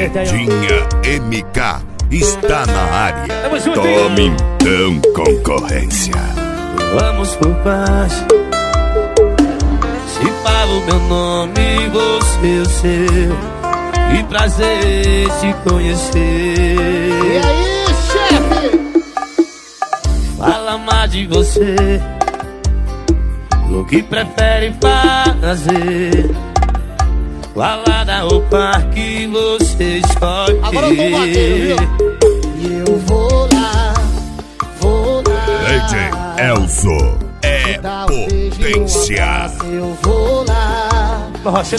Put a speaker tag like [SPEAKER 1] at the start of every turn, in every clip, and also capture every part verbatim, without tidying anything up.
[SPEAKER 1] Pegadinha M K está na área. Tome então, concorrência.
[SPEAKER 2] Vamos por paz. Se falo meu nome, você o seu. Que prazer te conhecer.
[SPEAKER 3] E aí, chefe?
[SPEAKER 2] Fala mais de você. O que prefere fazer? Fala da roupa que você escolhe.
[SPEAKER 3] Agora eu tô batendo, viu? E eu vou lá, vou lá.
[SPEAKER 1] D J Elzo é potência.
[SPEAKER 3] Eu vou lá,
[SPEAKER 2] Vou
[SPEAKER 3] vou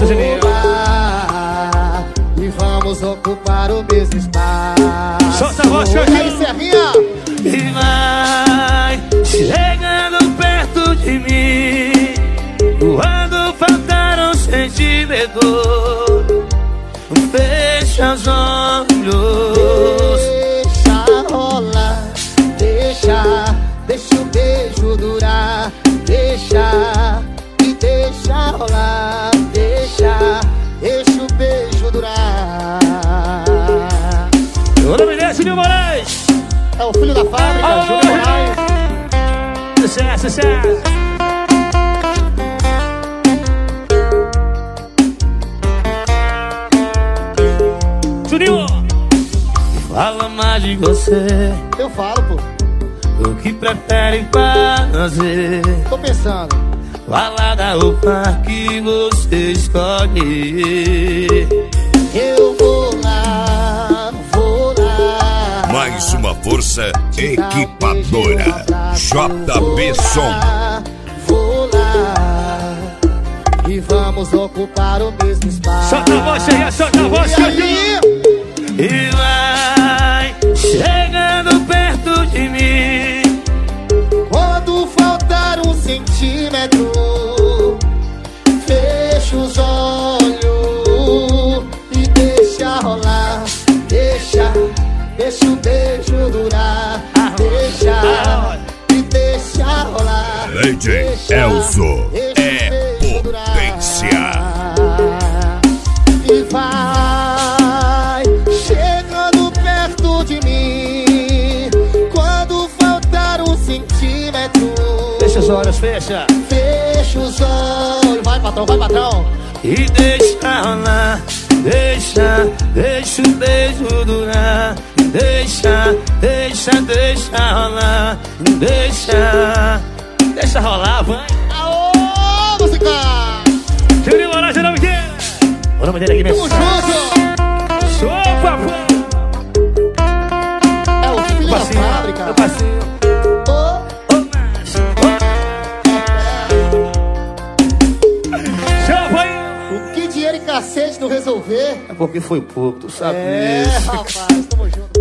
[SPEAKER 3] lá. E vamos ocupar o mesmo espaço.
[SPEAKER 2] Solta a voz,
[SPEAKER 3] E aí, Serrinha?
[SPEAKER 2] E vai chegando perto de mim. Quando faltar um sentimento, fecha os olhos.
[SPEAKER 3] Deixa rolar, deixa, deixa o beijo durar. Deixa, e deixa rolar. Deixa, deixa o beijo durar.
[SPEAKER 2] O nome dele é Júnior Moraes.
[SPEAKER 3] É o filho da fábrica,
[SPEAKER 2] Oh,
[SPEAKER 3] Júnior Moraes.
[SPEAKER 2] Sucesso, sucesso. Juninho, fala mais de você.
[SPEAKER 3] Eu falo, pô.
[SPEAKER 2] O que prefere fazer?
[SPEAKER 3] Tô pensando.
[SPEAKER 2] Fala da roupa que você escolhe.
[SPEAKER 3] Eu vou lá, vou lá.
[SPEAKER 1] Mais uma força equipadora. J B Som.
[SPEAKER 3] Vou lá. E vamos ocupar o mesmo espaço.
[SPEAKER 2] Solta a voz aí, solta a voz aí. E vai chegando perto de mim.
[SPEAKER 3] Quando faltar um centímetro, fecha os olhos e deixa rolar. Deixa, deixa o beijo durar. Deixa, e deixa rolar.
[SPEAKER 1] D J Elzo é potência.
[SPEAKER 3] E vai chegando perto de mim. Quando faltar um centímetro,
[SPEAKER 2] Fecha os olhos, fecha.
[SPEAKER 3] fecha os olhos. Vai, patrão, vai, patrão.
[SPEAKER 2] E deixa rolar. Deixa, deixa o beijo durar. Deixa, deixa, deixa rolar. Deixa, deixa rolar, vai.
[SPEAKER 3] Aô, música!
[SPEAKER 2] Júnior Moraes, o nome dele. O nome dele aqui mesmo.
[SPEAKER 3] Tamo junto!
[SPEAKER 2] Sou papo.
[SPEAKER 3] É o filho da fábrica.
[SPEAKER 2] Meu parceiro.
[SPEAKER 3] Ô,
[SPEAKER 2] Ô, mas, ô. Chama aí.
[SPEAKER 3] o que dinheiro e cacete não resolver?
[SPEAKER 2] É porque foi pouco, tu sabe
[SPEAKER 3] É,
[SPEAKER 2] disso.
[SPEAKER 3] rapaz, tamo junto.